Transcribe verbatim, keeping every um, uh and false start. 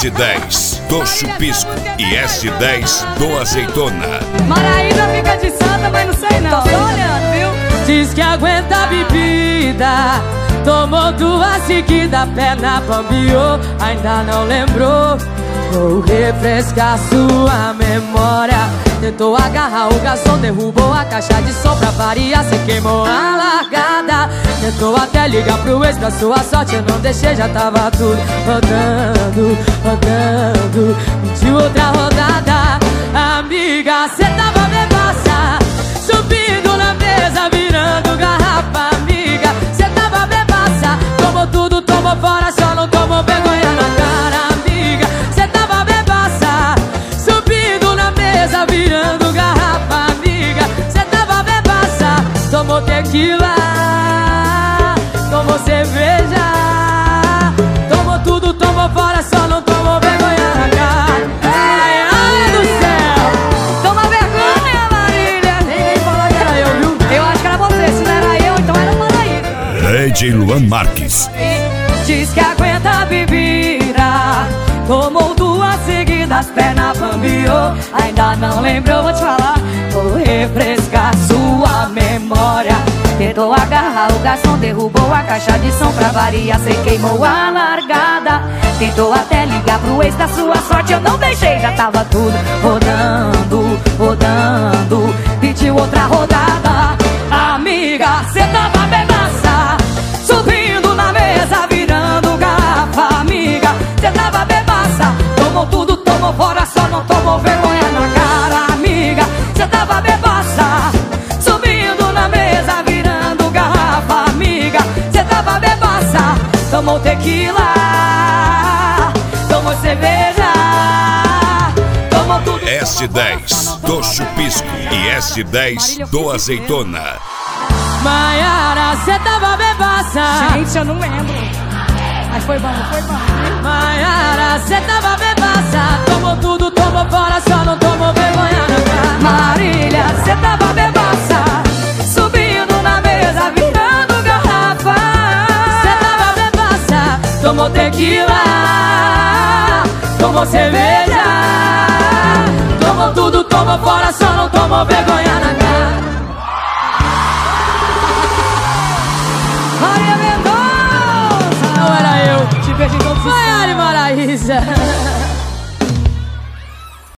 S dez do Chupisco e S dez do Azeitona. Maraína fica de santa, mas não sei não. Tô olhando, viu? Diz que aguenta a bebida, tomou duas seguidas, perna bambiou, ainda não lembrou. Vou refrescar sua memória. Tentou agarrar o garçom, derrubou a caixa de som pra variar, cê queimou a largada. Tentou até ligar pro ex, pra sua sorte eu não deixei, já tava tudo rodando, rodando. Pediu outra rodada. Amiga, cê tava bebaça, subindo na mesa, virando garrafa. Amiga, cê tava bebaça, tomou tudo, tomou fora, só não tomou vergonha na cara. Amiga, cê tava bebaça, subindo na mesa, virando garrafa. Amiga, cê tava bebaça, tomou tequila, tomou cerveja, tomou tudo, tomou fora, só não tomou vergonha na cara. Ai, ai do céu, Toma vergonha, Marília. ninguém falou que era eu, viu? Eu acho que era você, se não era eu, então era o Maraína. D J Luan Marques. Diz que aguenta a bebida, tomou duas seguidas, perna bambiou, ainda não lembrou, vou te falar. Vou refrescar sua memória. Tentou agarrar o garçom, derrubou a caixa de som pra variar, cê queimou a largada. Tentou até ligar pro ex, da sua sorte eu não deixei, já tava tudo rodando, rodando. Pediu outra rodada. Amiga, cê tava bebaça, subindo na mesa, virando garrafa. Amiga, cê tava bebaça, tomou tudo, tomou fora, só não tomou vergonha na cara. Amiga, cê tava bebaça, subindo na mesa, virando garrafa. Amiga, cê tava bebaça, tomou tequila, tomou cerveja, tomou tudo. S dez do Chupisco e S dez do Azeitona. Maiara, cê tava bebaça. Gente, eu não lembro. Mas foi bom, foi bom. Maiara, cê tava bebaça, tomou tudo, tomou fora, só não tomou vergonha na cara. Marília, cê tava bebaça, subindo na mesa, virando garrafa. Cê tava bebaça, Tomou tequila, tomou cerveja, tomou tudo, tomou fora, só não